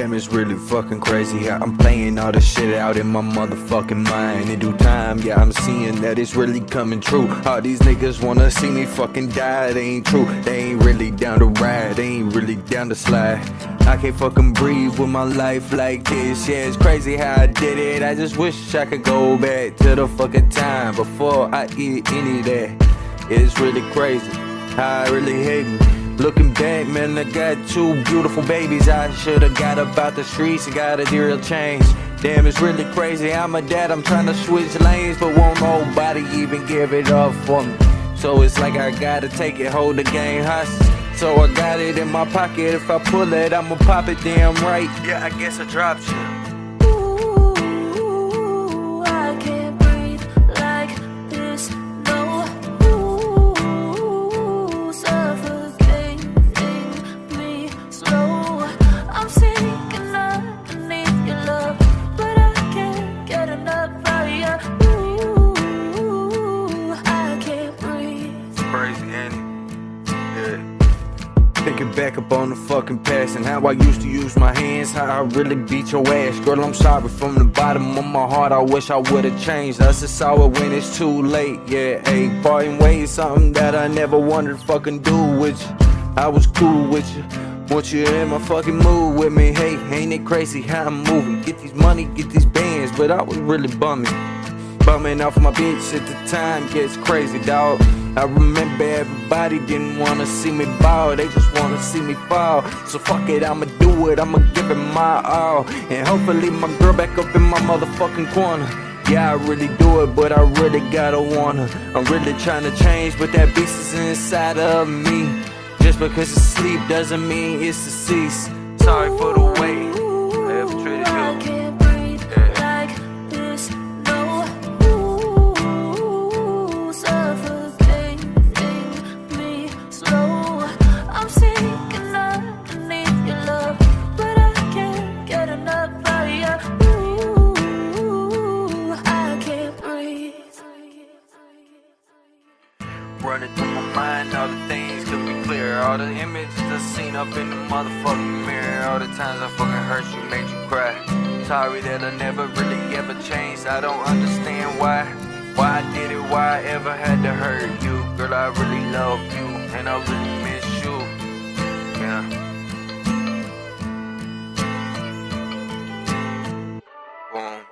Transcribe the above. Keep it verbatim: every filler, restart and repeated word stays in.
Damn, it's really fucking crazy how I'm playing all this shit out in my motherfucking mind. In due time, yeah, I'm seeing that it's really coming true. All these niggas wanna see me fucking die, they ain't true. They ain't really down to ride, they ain't really down to slide. I can't fucking breathe with my life like this. Yeah, it's crazy how I did it. I just wish I could go back to the fucking time before I eat any of that. It's really crazy how I really hate me. Looking back, man, I got two beautiful babies. I should've got up out the streets and got a real change. Damn, it's really crazy. I'm a dad, I'm trying to switch lanes, but won't nobody even give it up for me. So it's like I gotta take it, hold the game hostage. So I got it in my pocket. If I pull it, I'ma pop it damn right. Yeah, I guess I dropped you. Thinking back up on the fucking past and how I used to use my hands, how I really beat your ass. Girl, I'm sorry from the bottom of my heart, I wish I would've changed. I just saw it when it's too late, yeah, ayy. Parting ways, something that I never wanted to fucking do with you. I was cool with you, want you in my fucking mood with me. Hey, ain't it crazy how I'm moving? Get these money, get these bands, but I was really bumming. Bumming off my bitch at the time gets crazy, dawg. I remember everybody didn't wanna see me ball, they just wanna see me fall. So fuck it, I'ma do it, I'ma give it my all. And hopefully my girl back up in my motherfucking corner. Yeah, I really do it, but I really gotta want her. I'm really trying to change, but that beast is inside of me. Just because it's sleep doesn't mean it's deceased. Sorry for the way I ever treated you. Running through my mind, all the things could be clear. All the images I seen up in the motherfucking mirror. All the times I fucking hurt you, made you cry. Sorry that I never really ever changed. I don't understand why. Why I did it, why I ever had to hurt you. Girl, I really love you, and I really miss you. Yeah. Boom.